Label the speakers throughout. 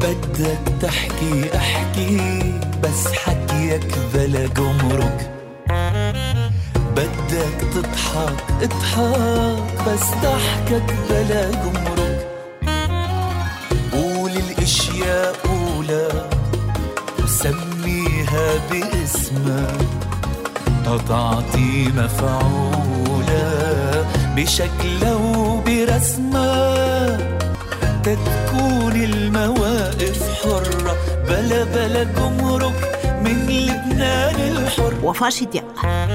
Speaker 1: بدك تحكي احكي بس حكيك بلا جمرك، بدك تضحك اضحك بس ضحكك بلا جمرك. قول الاشياء قولا وسميها باسمها، تعطي مفعولة بشكلها وبرسمها، تتكون المواقف حرة بلا جمرك من لبنان الحر.
Speaker 2: وفاء شدياق.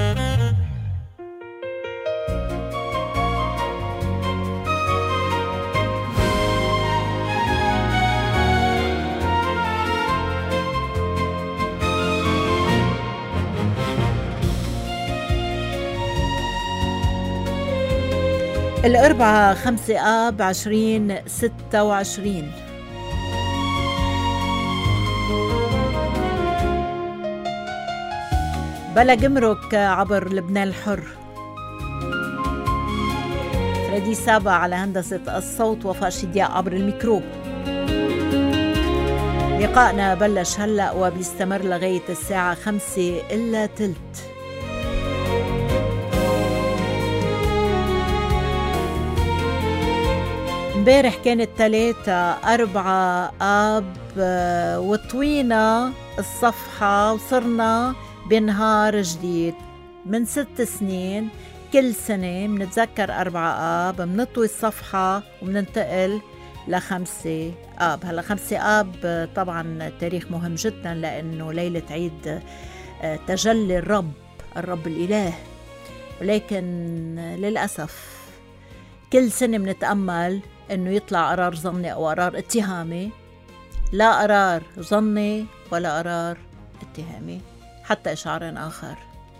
Speaker 2: الأربعاء 5 آب 2026. بلا جمرك عبر لبنان الحر. فريدي سابا على هندسة الصوت، وفاء شدياق عبر الميكرو. لقائنا بلش هلأ وبيستمر لغاية الساعة 5:15. امبارح كانت 3/4 آب وطوينا الصفحة وصرنا بنهار جديد. من 6 سنين كل سنة منتذكر 4 آب، منطوي الصفحة ومننتقل ل5 آب. هلا 5 آب طبعا تاريخ مهم جدا لأنه ليلة عيد تجلي الرب الإله، ولكن للأسف كل سنة منتأمل أنه يطلع قرار ظني أو قرار اتهامي. لا قرار ظني ولا قرار اتهامي، حتى إشعار آخر.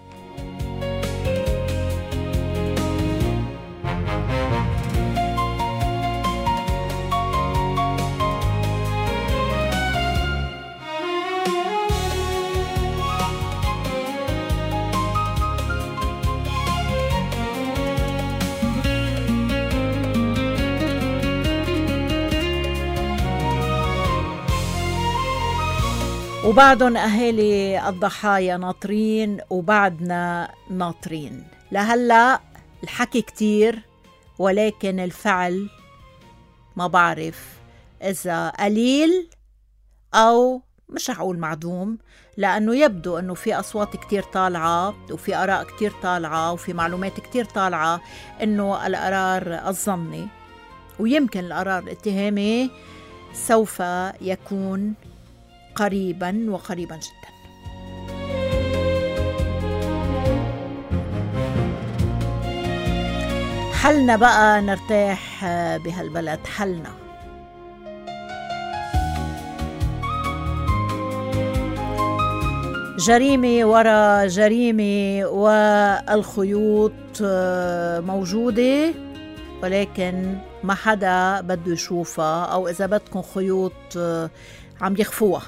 Speaker 2: وبعدهم أهالي الضحايا ناطرين وبعدنا ناطرين. لهلأ الحكي كتير ولكن الفعل ما بعرف إذا قليل أو مش هقول معدوم، لأنه يبدو أنه في أصوات كتير طالعة وفي آراء كتير طالعة وفي معلومات كتير طالعة أنه القرار الظني ويمكن القرار الاتهامي سوف يكون قريبا وقريبا جدا. حلنا بقى نرتاح بهالبلد، حلنا جريمة ورا جريمة والخيوط موجودة ولكن ما حدا بده يشوفها، أو إذا بدكم خيوط عم يخفوها.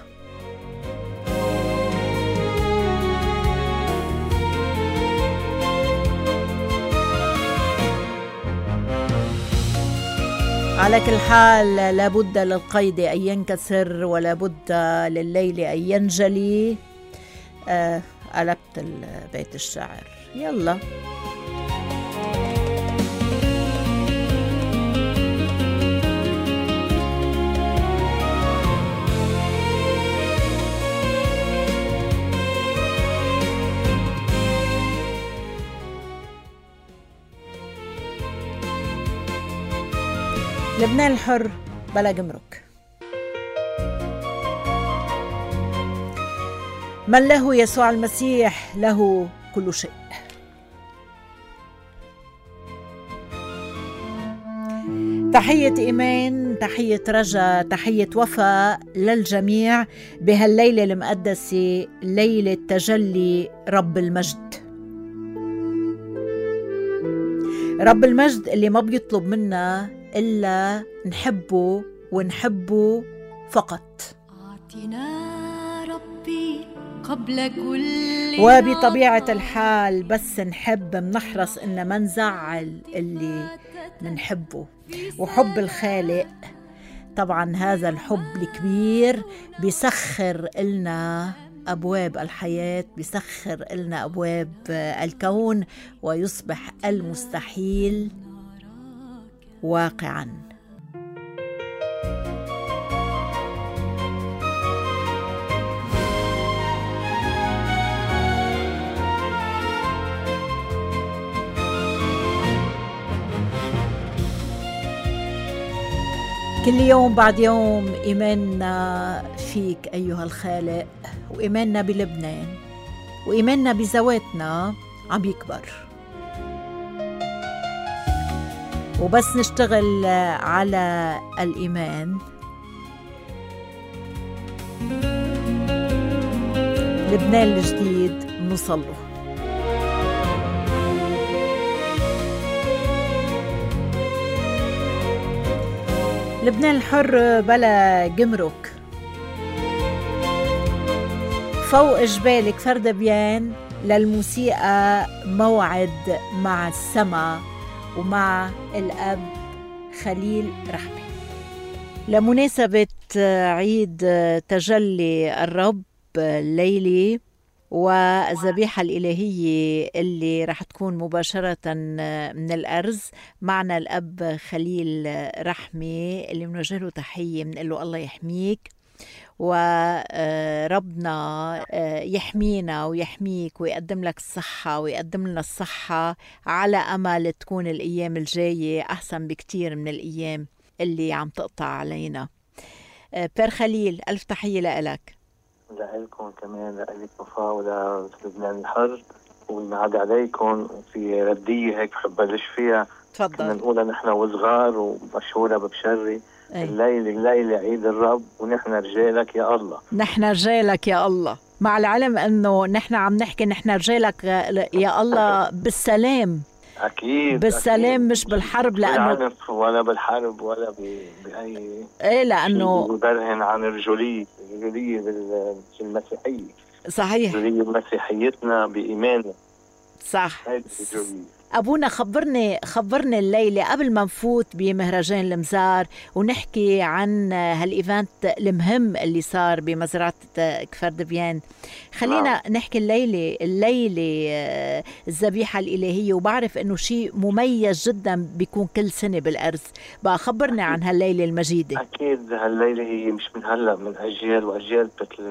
Speaker 2: على كل حال لابد للقيد أن ينكسر ولابد لليل أن ينجلي. قلبت بيت الشعر. يلا لبنان الحر بلا جمرك. من له يسوع المسيح له كل شيء. تحية إيمان، تحية رجا، تحية وفاء للجميع بهالليلة المقدسة، ليلة تجلي رب المجد. رب المجد اللي ما بيطلب منا إلا نحبه ونحبه فقط. قبل كل وبطبيعة الحال بس نحب منحرص إن ما نزعل اللي منحبه. وحب الخالق طبعا هذا الحب الكبير بيسخر لنا أبواب الحياة، بيسخر لنا أبواب الكون، ويصبح المستحيل واقعا. كل يوم بعد يوم إيماننا فيك أيها الخالق، وإيماننا بلبنان، وإيماننا بذواتنا عم يكبر. وبس نشتغل على الإيمان، لبنان الجديد نوصله. لبنان الحر بلا جمرك، فوق جبال كفر دبيان للموسيقى موعد مع السما ومع الأب خليل رحمي لمناسبة عيد تجلي الرب الليلي والذبيحة الإلهية اللي رح تكون مباشرة من الأرز. معنا الأب خليل رحمي اللي بنوجه له تحية، بنقول له الله يحميك وربنا يحمينا ويحميك ويقدم لك الصحة ويقدم لنا الصحة، على أمل تكون الأيام الجاية أحسن بكتير من الأيام اللي عم تقطع علينا. بير خليل، ألف تحية لك.
Speaker 3: لكم كمان، لك وفاء وللبنان الحر، ونعاد عليكم في ردية هيك بحب بلش فيها.
Speaker 2: تفضل.
Speaker 3: كنا نقولها نحن وصغار ومشهورة ببشري. الليلة عيد الرب ونحن رجالك يا الله.
Speaker 2: نحن رجالك يا الله، مع العلم انه نحن عم نحكي نحن رجالك يا الله بالسلام.
Speaker 3: أكيد
Speaker 2: بالسلام أكيد. مش بالحرب، لأنه
Speaker 3: ولا بالحرب ولا بأي
Speaker 2: لأنه
Speaker 3: يبرهن عن الرجولية بالمسيحية.
Speaker 2: صحيح،
Speaker 3: الرجولية بمسيحيتنا بإيماننا.
Speaker 2: صح. أبونا خبرني الليلة قبل ما نفوت بمهرجان المزار ونحكي عن هالإيفنت المهم اللي صار بمزرعة كفر دبيان. خلينا نحكي الليلة الذبيحة الإلهية، وبعرف إنه شيء مميز جدا بيكون كل سنة بالأرز. بقى خبرنا عن هالليلة المجيدة.
Speaker 3: أكيد هالليلة هي مش من هلأ، من أجيال وأجيال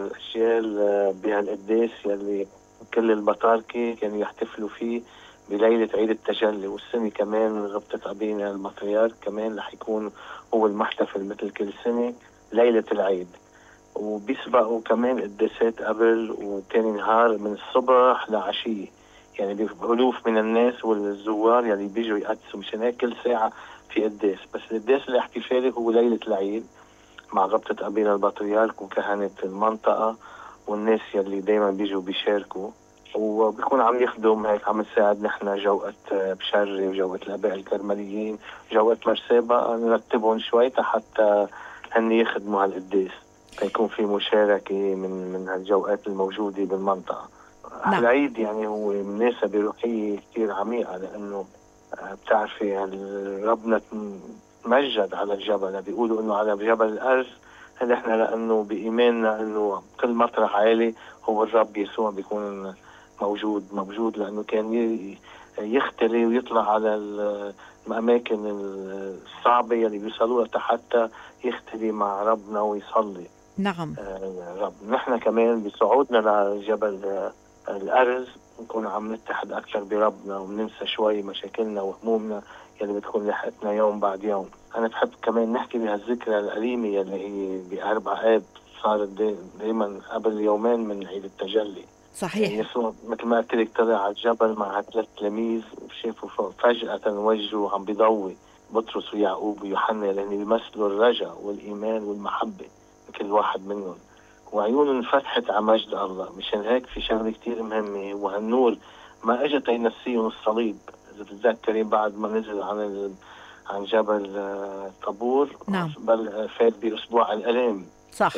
Speaker 3: بهالقداس يلي كل البطاركة كانوا يحتفلوا فيه بليلة عيد التجلي. والسنة كمان غبطة أبينا المطريار كمان رح يكون هو المحتفل مثل كل سنة ليلة العيد. وبيسبقوا كمان قداسات قبل وتاني نهار من الصبح لعشية، يعني بألوف من الناس والزوار يعني بيجوا يقدسوا. مشان هيك كل ساعة في قداس، بس القداس الاحتفالي هو ليلة العيد مع غبطة أبينا البطريرك وكهنة المنطقة والناس يلي دايما بيجوا بيشاركوا. وبيكون عم يخدم هيك، عم نساعد نحن جوقة بشري وجوقة الآباء الكرمليين جوقة مرسابة نرتبهم شوي حتى هن يخدموا على القداس، فيكون في مشاركة من هالجوقات الموجودة بالمنطقة. العيد يعني هو مناسبة روحية كتير عميقة، لأنه بتعرفي ربنا تمجد على الجبل. بيقولوا إنه على جبل الأرز هل إحنا لأنه بإيماننا إنه كل مطرح عالي هو الرب يسوع بيكون موجود لأنه كان يختلي ويطلع على الأماكن الصعبة اللي بيوصلوا لها حتى يختلي مع ربنا ويصلي.
Speaker 2: نعم.
Speaker 3: رب نحن كمان بصعودنا لجبل الأرز نكون عم نتحد أكثر بربنا وبننسى شوي مشاكلنا وهمومنا اللي بتكون لحقتنا يوم بعد يوم. أنا بحب كمان نحكي بهالذكرى الأليمة اللي هي ب4 آب صارت دايما قبل يومين من عيد التجلي.
Speaker 2: صحيح.
Speaker 3: يسوع مثل ما قلت لك طلع على الجبل مع 3 تلاميذ وشافوا فجأة وجهه عم بيضوي، بطرس ويعقوب ويوحنا لأن بيمثلوا الرجاء والإيمان والمحبة كل واحد منهم، وعيونهم انفتحت على مجد الله. مشان هيك في شغلة كتير مهمة، وهالنور ما اجت ينسيهم الصليب. إذا بتذكرين بعد ما نزل عن جبل طابور،
Speaker 2: نعم،
Speaker 3: بل فات بأسبوع الألام.
Speaker 2: صح.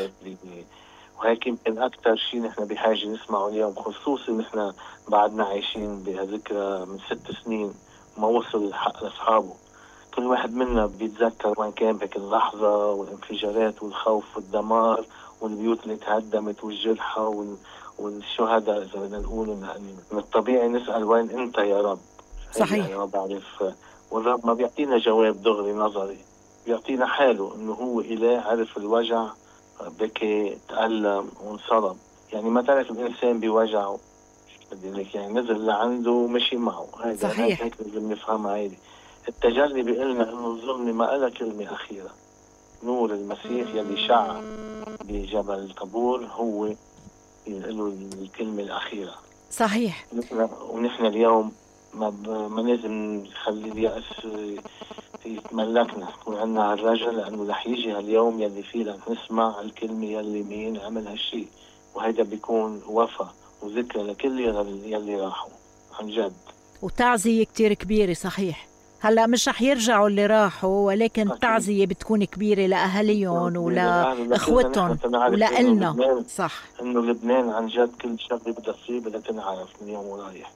Speaker 3: وهيك يمكن أكتر شيء نحن بحاجة نسمعه اليوم، خصوصي نحن بعدنا عايشين بهالذكرى من 6 سنين ما وصل الحق لأصحابه. كل واحد منا بيتذكر وين كان بك اللحظة، والانفجارات والخوف والدمار والبيوت اللي تهدمت والجرحى والشهداء إذا بدنا نقول. يعني من الطبيعي نسأل وين أنت يا رب؟
Speaker 2: صحيح.
Speaker 3: يعني ما بعرف، والرب ما بيعطينا جواب دغري نظري، بيعطينا حاله إنه هو إله عرف الوجع، بكي تألم وانصرم. يعني ما تعرف الإنسان بوجعه، بدي لك يعني نزل لعنده ومشي معه.
Speaker 2: صحيح.
Speaker 3: هيك لازم نفهمها. هيدي التجلي بيقلنا إنه الظلم ما إلها كلمة أخيرة. نور المسيح يلي شع بجبل الطابور هو له الكلمة الأخيرة.
Speaker 2: صحيح.
Speaker 3: ونحن اليوم ما لازم نخلي اليأس يتملكنا، يكون عندنا هالرجل، لأنه رح يجي هاليوم يلي فيه رح نسمع الكلمة يلي مين عمل هالشيء، وهيدا بيكون وفا وذكرى لكل يلي راحوا عن جد،
Speaker 2: وتعزية كتير كبيرة. صحيح. هلا مش رح يرجعوا اللي راحوا، ولكن التعزية بتكون كبيرة لأهليهم ولإخوتهم ولإلنا. صح.
Speaker 3: إنه لبنان عن جد كل شغلة بدها تصير بدها تنعرف من يوم ورايح.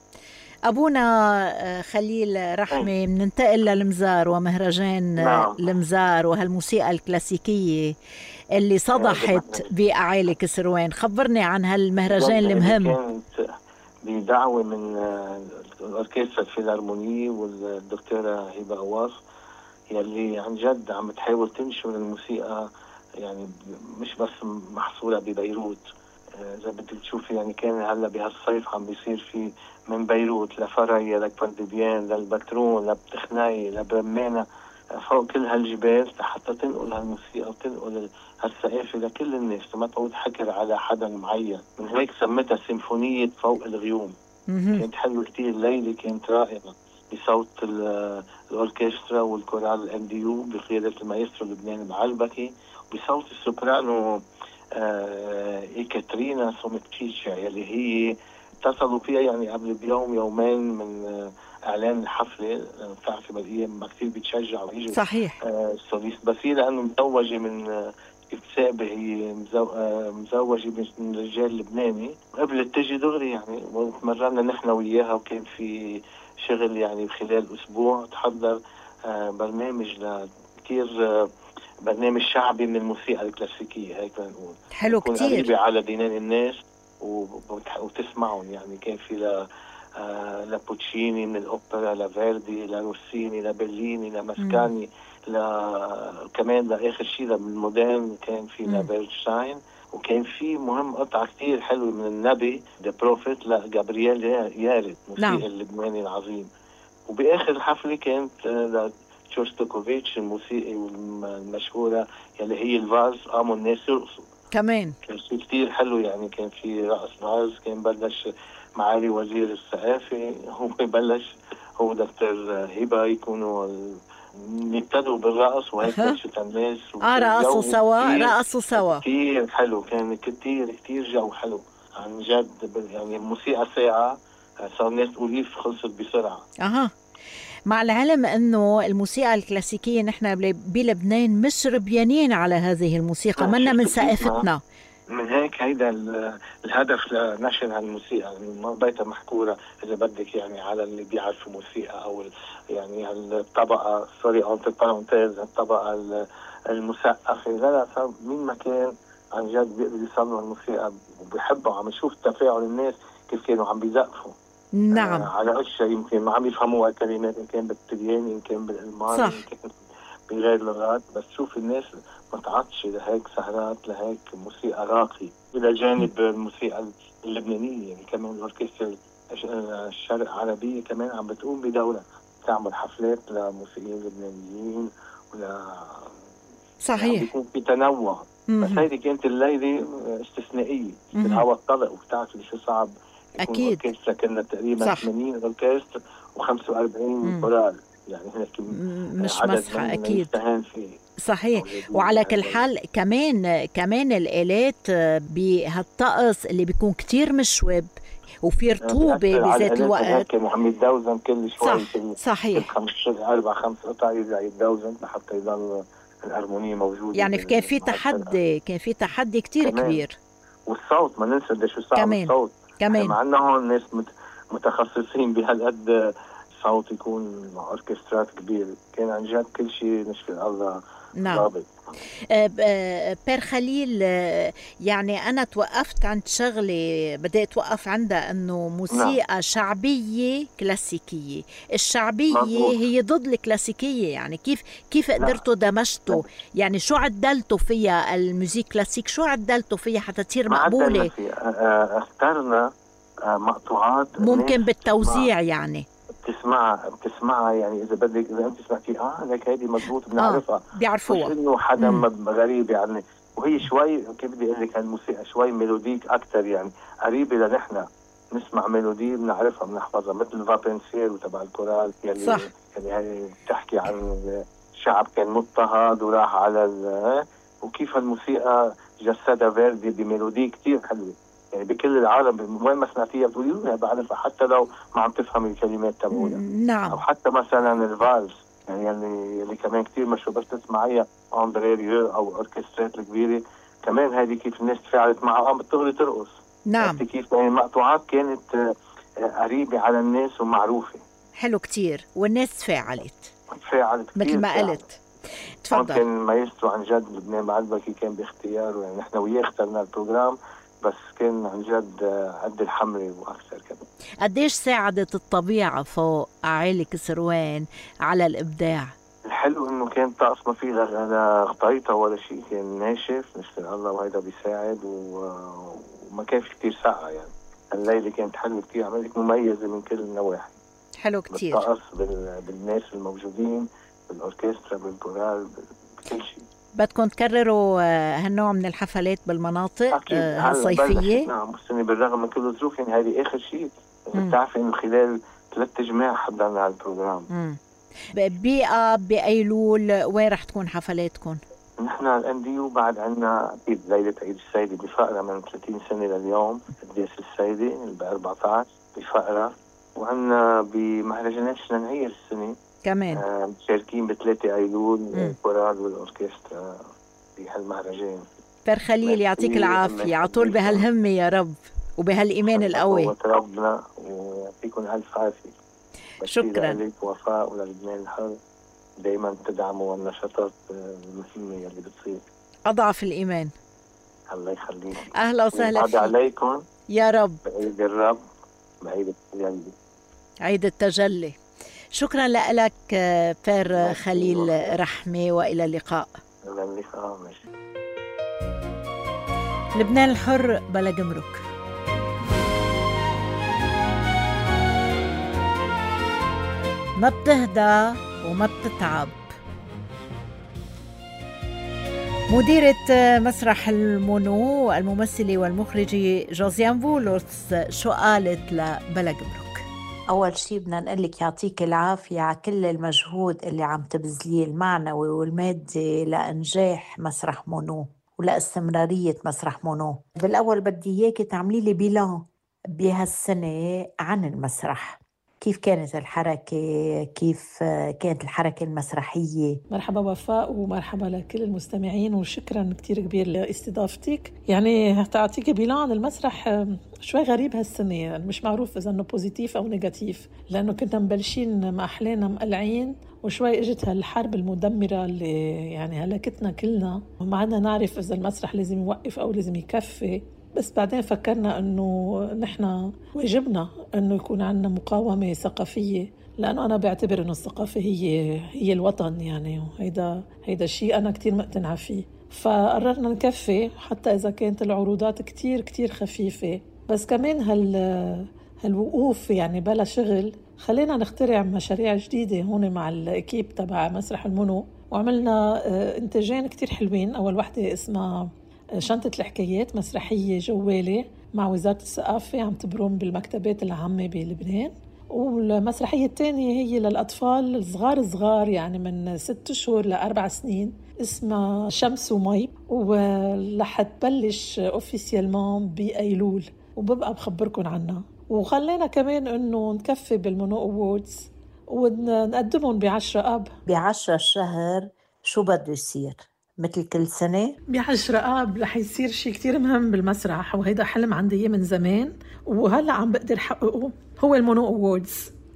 Speaker 2: أبونا خليل رحمة، مننتقل للمزار ومهرجان المزار وهالموسيقى الكلاسيكية اللي صدحت بأعالي كسروان. خبرني عن هالمهرجان المهم.
Speaker 3: كانت بدعوة من الأوركسترا الفيلارمونية والدكتورة هبة أواص، يلي عن جد عم تحاول تنشر الموسيقى، يعني مش بس محصورة ببيروت. إذا بدك تشوفي يعني كان هلا بهالصيف عم بيصير في من بيروت لفرية لكفردبيان للبترون لبتخناي لبرمانة، فوق كل هالجبال حتى تنقل هالموسيقى وتنقل هالثقافة لكل الناس، ما تعود حكر على حدا معين. من هيك سمتها سيمفونية فوق الغيوم. كانت حلوة كتير. الليلة كانت رائعة بصوت الأوركسترا والكورال الأنديو بقيادة المايسترو لبنان بعلبكي، وبصوت السوبرانو إيكاترينا سومتشيتشا يلي هي اتصلوا فيها يعني قبل بيوم يومين من اعلان الحفله. بتعرفي بالأيام ما كثير بيتشجعوا يجوا.
Speaker 2: صحيح.
Speaker 3: السوليست، بس هي لانه مزوجه من كتابه، هي مزوجه من رجال لبناني، قبلت تجي دغري يعني، وتمرنا نحن وياها، وكان في شغل يعني خلال اسبوع تحضر برنامج كثير برنامج شعبي من الموسيقى الكلاسيكيه، هيك نقول.
Speaker 2: حلو كتير.
Speaker 3: قريبه على دينان الناس وتسمعهم. يعني كان في لبوتشيني من الأوبرا، لفيردي، لروسيني، لبرليني، لماسكاني، كمان لآخر شيء من المودرن كان في لبيرشتاين، وكان في مهم قطعة كتير حلوة من النبي The Prophet لجابرييل يارد، موسيقى اللبناني العظيم. وبآخر الحفلة كانت لشوستوكوفيتش الموسيقى المشهورة يلي هي الفاز، قاموا الناس يرقصوا كمان. كان شيء كتير حلو يعني. كان في رقص فاز، كان بلش معالي وزير الثقافة، هو بلش هو دكتور هبة يكونوا يبتدوا بالرقص، وهيك بلشت الناس
Speaker 2: رقصوا سوا
Speaker 3: كتير حلو. كان كتير جو حلو عن جد. يعني الموسيقى ساعة صار الناس تقول خلصت بسرعة.
Speaker 2: مع العلم أنه الموسيقى الكلاسيكية نحن بلبنان مش ربيانين على هذه الموسيقى، منا من ثقافتنا.
Speaker 3: من هيك هيدا الهدف لنشر هالموسيقى. يعني ما بيتها محكورة إذا بدك يعني على اللي بيعرفوا موسيقى، أو يعني الطبقة الطبقة المثقفة. لا صار مين ما كان عن جد بيقدر يصلوا الموسيقى وبيحبوا. عم يشوف تفاعل الناس كيف كانوا عم بيزقفوا.
Speaker 2: نعم.
Speaker 3: على أشياء يمكن ما عم يفهموا الكلمات، إن كان بالطلياني، إن كان بالألماني، إن كان بغير لغات، بس شوف الناس ما تعطش لهيك سهرات، لهيك موسيقى راقي. إلى جانب الموسيقى اللبنانية يعني كمان الأوركسترا الشرق عربية كمان عم بتقوم بدورة، تعمل حفلات لموسيقيين لبنانيين
Speaker 2: صحيح.
Speaker 3: يعني بيكون في تنوع. بس هيدي كانت الليلة استثنائية. الهواء الطلق، وبتعرفي شو صعب.
Speaker 2: أكيد.
Speaker 3: أوركسترا كنا تقريبا 80 أوركسترا و45 كورال، يعني هيك
Speaker 2: مش مسحة. أكيد.
Speaker 3: فيه.
Speaker 2: صحيح. وعلى كل حال كمان الآلات بهالطقس اللي بيكون كتير مشوب وفي رطوبة بذات الوقت.
Speaker 3: عم يتدوزن كل شوي.
Speaker 2: صحيح.
Speaker 3: 4-5 قطع يرجع يتدوزن لحتى يضل الهارمونية موجودة.
Speaker 2: يعني كان في تحدي كتير كبير.
Speaker 3: والصوت ما ننسى شو صعب الصوت
Speaker 2: كمان.
Speaker 3: مع انه هون ناس متخصصين بهالقد صوت يكون مع أوركسترات كبيرة. كان عن جد كل شيء نشكر الله ضابط.
Speaker 2: بير خليل، يعني أنا توقفت عند شغلة بدأت توقف عندها، أنه موسيقى شعبية كلاسيكية. الشعبية هي ضد الكلاسيكية، يعني كيف قدرتوا دمجتوا؟ يعني شو عدلتوا فيها الموسيقى كلاسيك؟ شو عدلتوا فيها حتى تصير مقبولة؟
Speaker 3: اخترنا مقطوعات
Speaker 2: ممكن بالتوزيع يعني
Speaker 3: بتسمعها يعني اذا بدك، اذا انت سمعتي لك هيدي مضبوط بنعرفها،
Speaker 2: بيعرفوها،
Speaker 3: مش انه حدا غريب يعني. وهي شوي كيف بدي اقول لك، الموسيقى شوي ميلوديك اكثر، يعني قريبه لنحن نسمع ميلودي بنعرفها بنحفظها، مثل فابنسير وتبع الكورال يعني
Speaker 2: صح.
Speaker 3: يعني هي بتحكي عن شعب كان مضطهد وراح على وكيف الموسيقى جسدها فيردي بميلودي كتير حلوه، يعني بكل العالم وين ما سمعتيها بتقولي بعرفها حتى لو ما عم تفهم الكلمات تبعولها.
Speaker 2: نعم.
Speaker 3: او حتى مثلا الفالس يعني اللي كمان كتير مشهور، بس تسمعيها اندري ريو او اوركسترات الكبيره كمان، هذه كيف الناس تفاعلت معها بتغري ترقص.
Speaker 2: نعم.
Speaker 3: كيف يعني المقطوعات كانت قريبه على الناس ومعروفه.
Speaker 2: حلو كتير، والناس تفاعلت
Speaker 3: مثل
Speaker 2: ما قلت. تفضل.
Speaker 3: كان مايسترو عن جد لبنان معلبكي، كان باختياره، يعني نحن وياه اخترنا البروجرام، بس كان عن جد قد الحمري واكثر كمان.
Speaker 2: قديش ساعدت الطبيعه فوق عائله كسروان على الابداع؟
Speaker 3: الحلو انه كان طقس ما فيه لا خطيطه ولا شيء، كان ناشف نشكر الله، وهيدا بيساعد، وما كان في كتير ساعه يعني. الليله كانت حلوه كتير، عملت مميزه من كل النواحي.
Speaker 2: حلو كتير
Speaker 3: بالطقس بالناس الموجودين بالاوركسترا بالكورال بكل شيء.
Speaker 2: بدكم تكرروا هالنوع من الحفلات بالمناطق الصيفيه؟
Speaker 3: نعم، بس بالرغم من كل الظروف يعني هذه اخر شيء. بتعرفي انه خلال 3 جماع حضرنا على البروجرام.
Speaker 2: بأيلول وين رح تكون حفلاتكم؟
Speaker 3: نحن الانديو بعد عنا اكيد ليله عيد السيدة بفقره من 30 سنه لليوم، قداس السيدة ب 14 بفقره، وعنا بمهرجانات شننهير السنه
Speaker 2: كمان
Speaker 3: مشاركين ب3 ايلول الكورال والاوركسترا بهالمهرجان.
Speaker 2: بير خليل يعطيك العافيه، على طول بهالهمه يا رب وبهالايمان القوي.
Speaker 3: ربنا ويعطيكم الف عافيه.
Speaker 2: شكرا
Speaker 3: لك وفاء وللبنان الحر، دائما تدعموا النشاطات المهمه اللي بتصير.
Speaker 2: اضعف الايمان.
Speaker 3: الله يخليك.
Speaker 2: اهلا وسهلا فيك.
Speaker 3: عليكم
Speaker 2: يا رب.
Speaker 3: بعيد الرب، بعيد التجلي.
Speaker 2: عيد التجلي. شكرا لك بير خليل رحمة، وإلى اللقاء.
Speaker 3: إلى اللقاء. ماشي.
Speaker 2: لبنان الحر بلا جمرك. ما بتهدى وما بتتعب. مديرة مسرح المونو الممثلة والمخرجة جوزيان فولوس شو قالت لبلا جمرك؟
Speaker 4: أول شيء بدنا نقول لك يعطيك العافية على كل المجهود اللي عم تبذليه المعنوي والمادي لإنجاح مسرح مونو ولاستمرارية مسرح مونو. بالأول بدي إياكي تعملي لي بيلان بهالسنة عن المسرح. كيف كانت الحركة؟ كيف كانت الحركة المسرحية؟
Speaker 5: مرحبا وفاء، ومرحبا لكل المستمعين، وشكرا كتير كبير لاستضافتك. يعني تعطيك بيلان عن المسرح شوي غريب هالسنة، مش معروف إذا أنه بوزيتيف أو نيجاتيف، لأنه كنا مبلشين ما أحلينا مقلعين، وشوي اجت هالحرب المدمرة اللي يعني هلكتنا كلنا، وما عدنا نعرف إذا المسرح لازم يوقف أو لازم يكفي. بس بعدين فكرنا أنه نحن واجبنا أنه يكون عندنا مقاومة ثقافية، لأنه أنا بعتبر أنه الثقافة هي الوطن يعني، وهيدا الشيء أنا كتير مقتنعة فيه. فقررنا نكفي حتى إذا كانت العروضات كتير كتير خفيفة، بس كمان هالوقوف يعني بلا شغل خلينا نخترع مشاريع جديدة هون مع الأكيب تبع مسرح المونو، وعملنا إنتاجين كتير حلوين. أول واحدة اسمها شنطة الحكايات، مسرحية جوالة مع وزارة الثقافة عم تبرم بالمكتبات العامة بلبنان، والمسرحية الثانية هي للأطفال الصغار يعني من 6 أشهر ل4 سنين، اسمها شمس ومي، ورح تبلش اوفيسيالمون بأيلول، وببقى بخبركن عنها. وخلينا كمان انه نكفي بالمونو أووردز ونقدمهم ب10 آب.
Speaker 4: ب10 الشهر شو بده يصير؟ مثل كل سنة
Speaker 5: ب10 آب رح يصير شيء كتير مهم بالمسرح، وهيدا حلم عندي من زمان وهلأ عم بقدر حققه، هو المونو أووردز.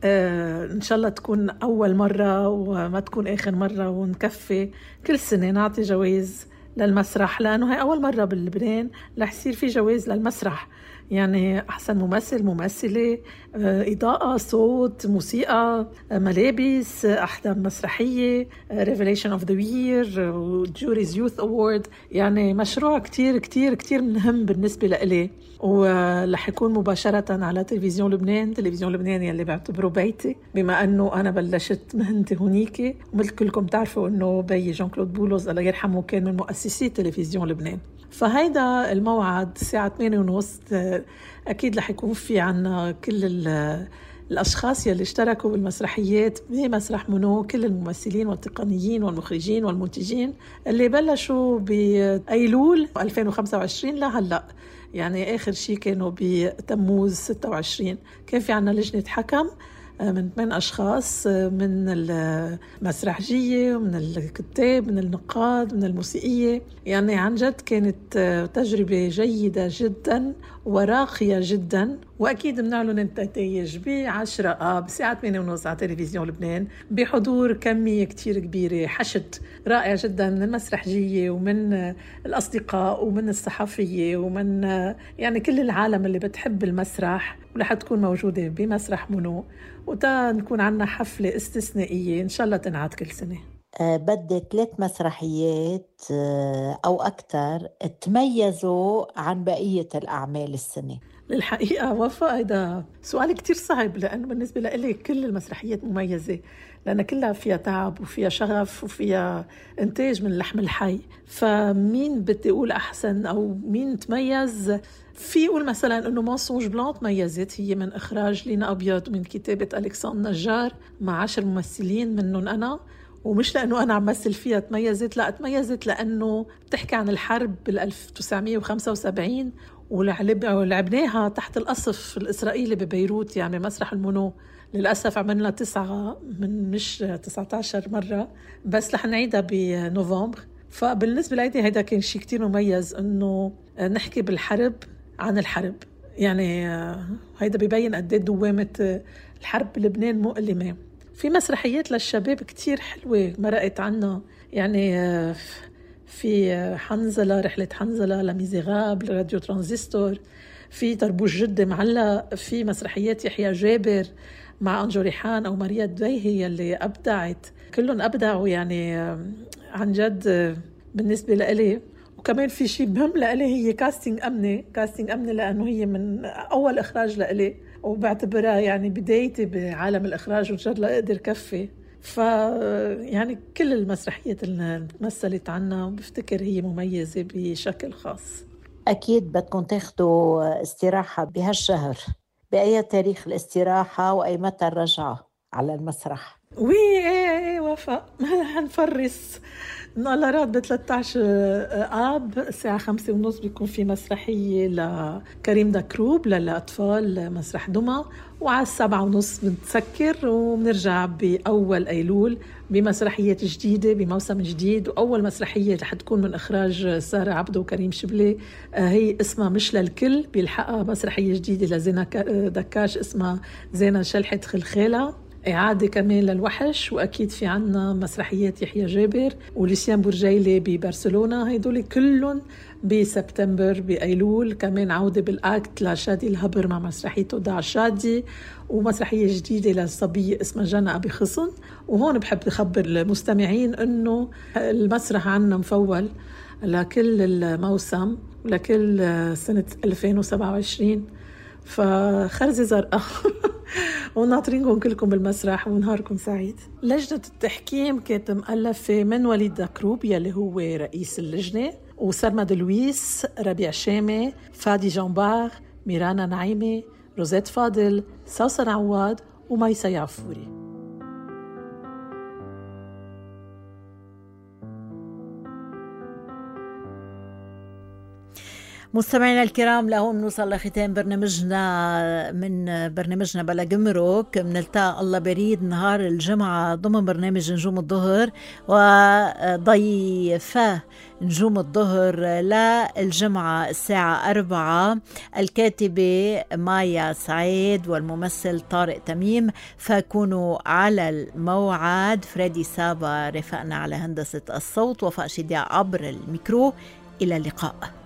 Speaker 5: إن شاء الله تكون أول مرة وما تكون آخر مرة، ونكفي كل سنة نعطي جوائز للمسرح، لأنه هي أول مرة بلبنان رح يصير في جوائز للمسرح. يعني أحسن ممثل، ممثلة، إضاءة، صوت، موسيقى، ملابس، أحسن مسرحية، Revelation of the Year، Jury's Youth Award. يعني مشروع كتير كتير كتير مهم بالنسبة لإلي، ورح يكون مباشرة على تلفزيون لبنان. تلفزيون لبنان يلي بعتبره بيتي، بما أنه أنا بلشت مهنتي هونيك. ومثل كلكم تعرفوا أنه بي جان كلود بولوز الله يرحمه كان من مؤسسي تلفزيون لبنان. فهيدا الموعد الساعة 8:30 أكيد رح يكون في عنا كل الأشخاص يلي اشتركوا بالمسرحيات بمسرح مونو، كل الممثلين والتقنيين والمخرجين والمنتجين اللي بلشوا بأيلول 2025 لهلأ. يعني آخر شيء كانوا بتموز 26. كان في عنا لجنة حكم من 8 أشخاص، من المسرحجية ومن الكتاب من النقاد من الموسيقية. يعني عن جد كانت تجربة جيدة جدا وراقية جدا. وأكيد بنعلن النتائج ب10 آب بساعة 8:30 على تلفزيون لبنان، بحضور كمية كتير كبيرة، حشد رائع جدا من المسرحجية ومن الأصدقاء ومن الصحفية ومن يعني كل العالم اللي بتحب المسرح. ورح تكون موجودة بمسرح مونو، وتا نكون عنا حفلة استثنائية إن شاء الله تنعاد كل سنة.
Speaker 4: بدي 3 مسرحيات أو أكتر تميزوا عن بقية الأعمال السنة.
Speaker 5: للحقيقة وفاء هذا سؤال كتير صعب، لأنه بالنسبة لي كل المسرحيات مميزة، لأن كلها فيها تعب وفيها شغف وفيها إنتاج من اللحم الحي. فمين بدي أقول أحسن أو مين تميز؟ في أقول مثلا أنه مونسونج بلان تميزت، هي من إخراج لينا أبيض ومن كتابة ألكسندر نجار مع 10 ممثلين منهم أنا. ومش لأنه أنا عم مثل فيها تميزت، لا تميزت لأنه بتحكي عن الحرب بال1975، ولعبناها تحت القصف الإسرائيلي ببيروت، يعني مسرح المونو. للأسف عملنا 9 من مش 19 مرة، بس رح نعيدها بنوفمبر. فبالنسبة لي هيدا كان شيء كتير مميز، إنه نحكي بالحرب عن الحرب. يعني هيدا بيبين قد ايه دوامة الحرب بلبنان مؤلمة. في مسرحيات للشباب كتير حلوة مرقت عنا، يعني في حنزلة، رحلة حنزلة، لميزيغاب، راديو ترانزستور، في طربوش جدة معلق، في مسرحيات يحيى جابر مع أنجو ريحان أو ماريا الدويهي اللي أبدعت. كلهم أبدعوا يعني عن جد بالنسبة لإلي. وكمان في شيء مهم لإلي، هي كاستينج أمني لأنه هي من أول إخراج لإلي، وبعتبرها يعني بدايتي بعالم الإخراج، وجد لا أقدر كفي. يعني كل المسرحيات اللي مثلت عنا بفتكر هي مميزة بشكل خاص.
Speaker 4: أكيد بدكم تاخدوا استراحة بهالشهر، بأي تاريخ الاستراحة وأي متى الرجعة على المسرح؟
Speaker 5: ايه وفاء هنفرس نقلرات ب13 آب الساعة 5:30 بيكون في مسرحية لكريم دكروب للأطفال، مسرح دمى. وعلى 7:30 بنتسكر وبنرجع بأول أيلول بمسرحيات جديدة بموسم جديد. وأول مسرحية رح تكون من إخراج سارة عبدو وكريم شبلي، هي اسمها مش للكل، بيلحقها مسرحية جديدة لزينة دكاش اسمها زينة شلحة خلخالة، إعادة كمان للوحش. وأكيد في عنا مسرحيات يحيى جابر وليسيان بورجيلي ببرشلونة، هيدول كلهم بسبتمبر بأيلول. كمان عودة بالأكت لشادي الهبر مع مسرحيته دع شادي، ومسرحية جديدة للصبية اسمها جنى أبي خصن. وهون بحب أخبر المستمعين أنه المسرح عنا مفول لكل الموسم ولكل سنة 2027، فخرزة زرقاء وناطرينكم كلكم بالمسرح ونهاركم سعيد. لجنة التحكيم كانت مؤلفة من وليد دكروب يلي هو رئيس اللجنة، وسرمد لويس، ربيع شامي، فادي جنبار، ميرانا نعيمة، روزيت فاضل، سوسن عواد، وميسا يعفوري.
Speaker 2: مستمعينا الكرام، لهون نوصل لختام برنامجنا من برنامجنا بلا جمرك. بنلتقى الله بريد نهار الجمعة ضمن برنامج نجوم الظهر، وضيفة نجوم الظهر للجمعة الساعة 4 الكاتبة مايا سعيد والممثل طارق تميم، فكونوا على الموعد. فريدي سابا رفقنا على هندسة الصوت، وفاء شديع عبر الميكرو. إلى اللقاء.